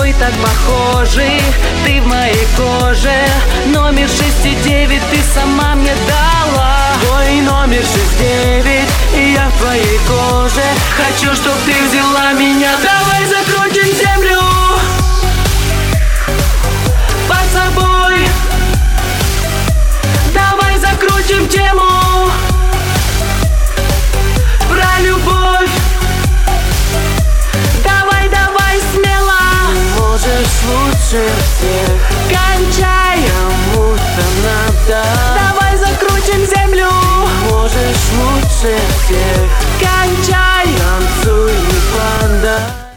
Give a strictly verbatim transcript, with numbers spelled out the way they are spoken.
тобой так похожи, ты в моей коже. Номер шесть и девять ты сама мне дала. Твой номер шесть девять, и я в твоей коже. Хочу, чтоб ты взяла меня. Давай закрутим землю под собой. Давай закрутим тему про любовь. Давай, давай смело. Можешь лучше всех. Кончаем, будто надо. Давай закрутим землю. Можешь лучше всех. Кончаем, Танцуй, не панда.